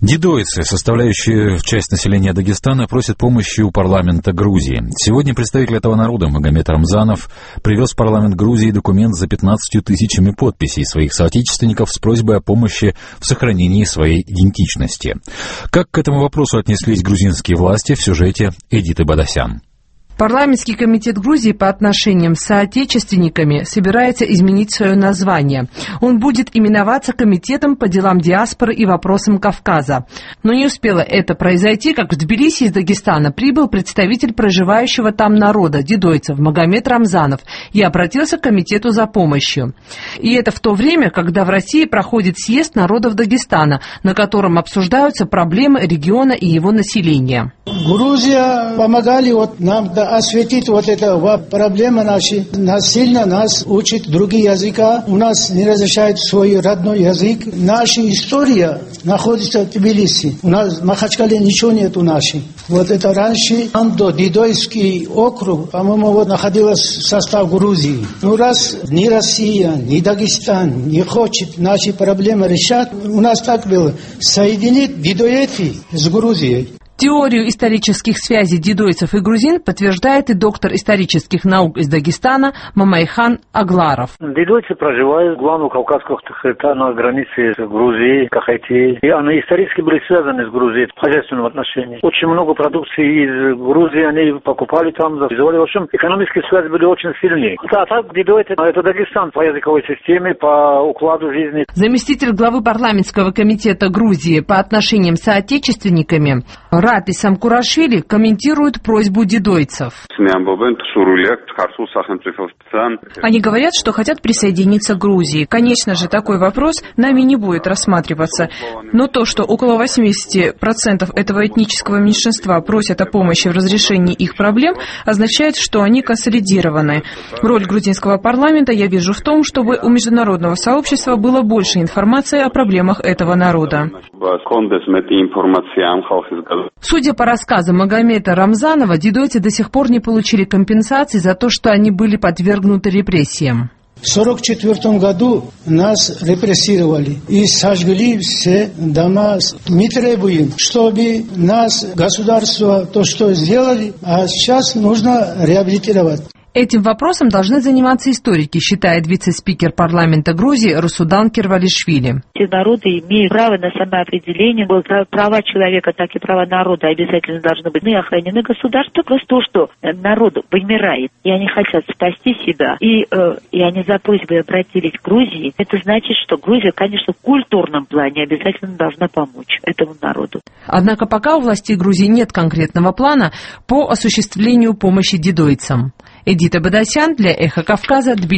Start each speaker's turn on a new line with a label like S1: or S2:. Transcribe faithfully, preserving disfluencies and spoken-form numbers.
S1: Дидойцы, составляющие часть населения Дагестана, просят помощи у парламента Грузии. Сегодня представитель этого народа Магомед Рамзанов привез в парламент Грузии документ за пятнадцатью тысячами подписей своих соотечественников с просьбой о помощи в сохранении своей идентичности. Как к этому вопросу отнеслись грузинские власти, в сюжете Эдиты Бадасян.
S2: Парламентский комитет Грузии по отношениям с соотечественниками собирается изменить свое название. Он будет именоваться Комитетом по делам диаспоры и вопросам Кавказа. Но не успело это произойти, как в Тбилиси из Дагестана прибыл представитель проживающего там народа, дидойцев, Магомед Рамзанов, и обратился к комитету за помощью. И это в то время, когда в России проходит съезд народов Дагестана, на котором обсуждаются проблемы региона и его населения.
S3: Грузия помогали вот нам осветить вот это проблемы наши. Насильно нас учат другие языка. У нас не разрешают свой родной язык. Наша история находится в Тбилиси. У нас в Махачкале ничего нет у нашей. Вот это раньше Андо, Дидойский округ, по-моему, вот находилась в составе Грузии. Ну раз ни Россия, ни Дагестан не хочет наши проблемы решать, у нас так было. Соединить дидоеты с Грузией.
S2: Теорию исторических связей дидойцев и грузин подтверждает и доктор исторических наук из Дагестана Мамайхан Агларов.
S4: Дидойцы проживают в главном Кавказском это на границе с Грузией, Кахайти. И они исторически были связаны с Грузией в хозяйственном отношении. Очень много продукции из Грузии они покупали там, завозили. В общем, экономические связи были очень сильные. А так дидойцы это Дагестан по языковой системе, по укладу жизни.
S2: Заместитель главы парламентского комитета Грузии по отношениям с соотечественниками Рапи Самкурашвили комментирует просьбу дидойцев.
S5: Они говорят, что хотят присоединиться к Грузии. Конечно же, такой вопрос нами не будет рассматриваться. Но то, что около восемьдесят процентов этого этнического меньшинства просят о помощи в разрешении их проблем, означает, что они консолидированы. Роль грузинского парламента я вижу в том, чтобы у международного сообщества было больше информации о проблемах этого народа.
S2: Судя по рассказам Магомеда Рамзанова, дидойцы до сих пор не получили компенсации за то, что они были подвергнуты репрессиям.
S3: В сорок четвёртом году нас репрессировали и сожгли все дома. Мы требуем, чтобы нас государство то, что сделали, а сейчас нужно реабилитировать.
S2: Этим вопросом должны заниматься историки, считает вице-спикер парламента Грузии Русудан Кирвалишвили.
S6: Все народы имеют право на самоопределение. Права человека, так и права народа обязательно должны быть охранены государством. Просто то, что народ вымирает, и они хотят спасти себя, и, э, и они за просьбой обратились к Грузии, это значит, что Грузия, конечно, в культурном плане обязательно должна помочь этому народу.
S2: Однако пока у властей Грузии нет конкретного плана по осуществлению помощи дидойцам. Эдита Бадасян для Эхо Кавказа, Тбилиси.